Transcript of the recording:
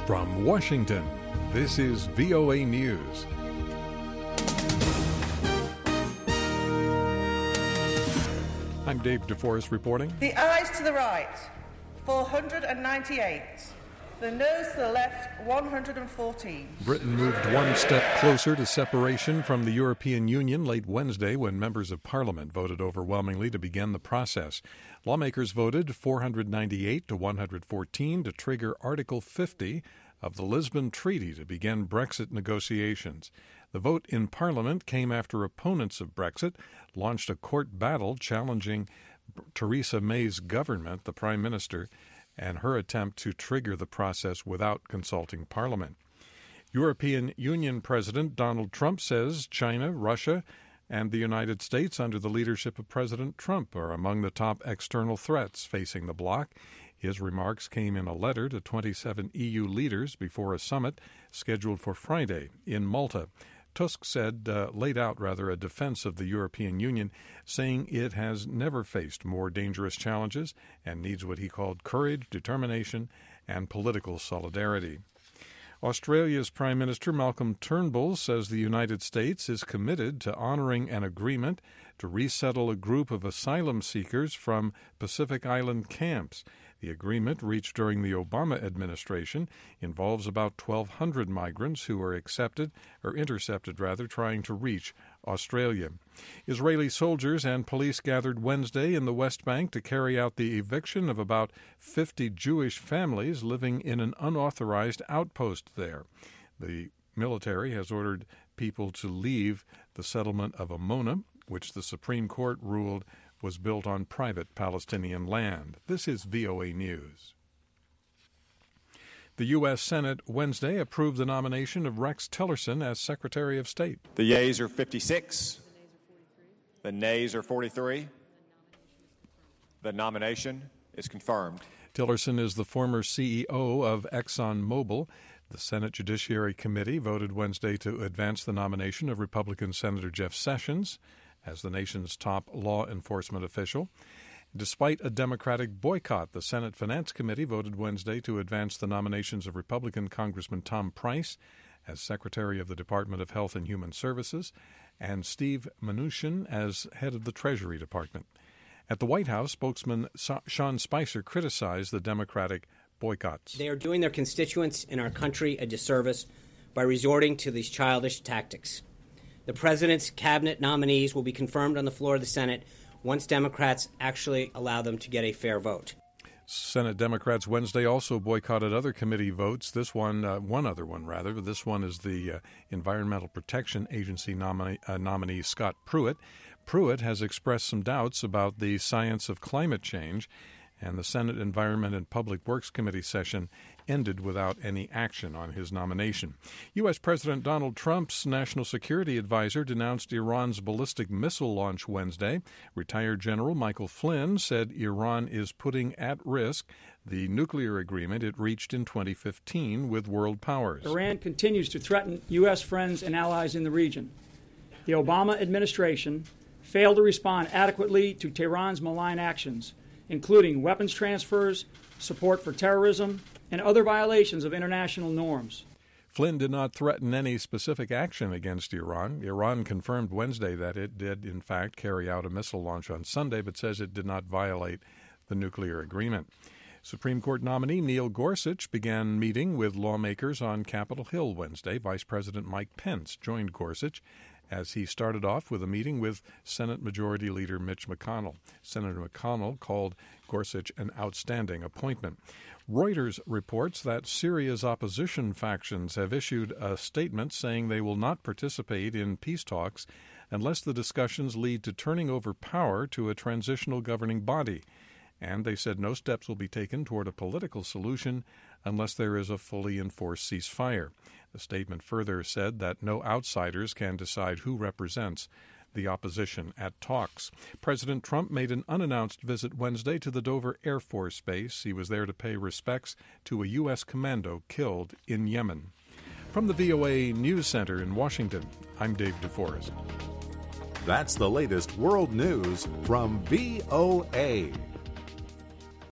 From Washington, this is VOA News. I'm Dave DeForest reporting. The ayes to the right, 498. The noes to the left, 114. Britain moved one step closer to separation from the European Union late Wednesday when members of Parliament voted overwhelmingly to begin the process. Lawmakers voted 498 to 114 to trigger Article 50 of the Lisbon Treaty to begin Brexit negotiations. The vote in Parliament came after opponents of Brexit launched a court battle challenging Theresa May's government, the Prime Minister, and her attempt to trigger the process without consulting Parliament. European Union President Donald Trump says China, Russia, and the United States under the leadership of President Trump are among the top external threats facing the bloc. His remarks came in a letter to 27 EU leaders before a summit scheduled for Friday in Malta. Tusk laid out a defense of the European Union, saying it has never faced more dangerous challenges and needs what he called courage, determination, and political solidarity. Australia's Prime Minister Malcolm Turnbull says the United States is committed to honoring an agreement to resettle a group of asylum seekers from Pacific Island camps. The agreement, reached during the Obama administration, involves about 1,200 migrants who are intercepted, trying to reach Australia. Israeli soldiers and police gathered Wednesday in the West Bank to carry out the eviction of about 50 Jewish families living in an unauthorized outpost there. The military has ordered people to leave the settlement of Amona, which the Supreme Court ruled was built on private Palestinian land. This is VOA News. The U.S. Senate Wednesday approved the nomination of Rex Tillerson as Secretary of State. The yeas are 56. The nays are 43. The nomination is confirmed. Tillerson is the former CEO of ExxonMobil. The Senate Judiciary Committee voted Wednesday to advance the nomination of Republican Senator Jeff Sessions as the nation's top law enforcement official. Despite a Democratic boycott, the Senate Finance Committee voted Wednesday to advance the nominations of Republican Congressman Tom Price as Secretary of the Department of Health and Human Services and Steve Mnuchin as head of the Treasury Department. At the White House, spokesman Sean Spicer criticized the Democratic boycotts. They are doing their constituents in our country a disservice by resorting to these childish tactics. The president's cabinet nominees will be confirmed on the floor of the Senate once Democrats actually allow them to get a fair vote. Senate Democrats Wednesday also boycotted other committee votes. This one, one other one rather. This one is the Environmental Protection Agency nominee Scott Pruitt. Pruitt has expressed some doubts about the science of climate change, and the Senate Environment and Public Works Committee session ended without any action on his nomination. U.S. President Donald Trump's national security advisor denounced Iran's ballistic missile launch Wednesday. Retired General Michael Flynn said Iran is putting at risk the nuclear agreement it reached in 2015 with world powers. Iran continues to threaten U.S. friends and allies in the region. The Obama administration failed to respond adequately to Tehran's malign actions, including weapons transfers, support for terrorism, and other violations of international norms. Flynn did not threaten any specific action against Iran. Iran confirmed Wednesday that it did, in fact, carry out a missile launch on Sunday, but says it did not violate the nuclear agreement. Supreme Court nominee Neil Gorsuch began meeting with lawmakers on Capitol Hill Wednesday. Vice President Mike Pence joined Gorsuch as he started off with a meeting with Senate Majority Leader Mitch McConnell. Senator McConnell called Gorsuch an outstanding appointment. Reuters reports that Syria's opposition factions have issued a statement saying they will not participate in peace talks unless the discussions lead to turning over power to a transitional governing body. And they said no steps will be taken toward a political solution unless there is a fully enforced ceasefire. The statement further said that no outsiders can decide who represents the opposition at talks. President Trump made an unannounced visit Wednesday to the Dover Air Force Base. He was there to pay respects to a U.S. commando killed in Yemen. From the VOA News Center in Washington, I'm Dave DeForest. That's the latest world news from VOA.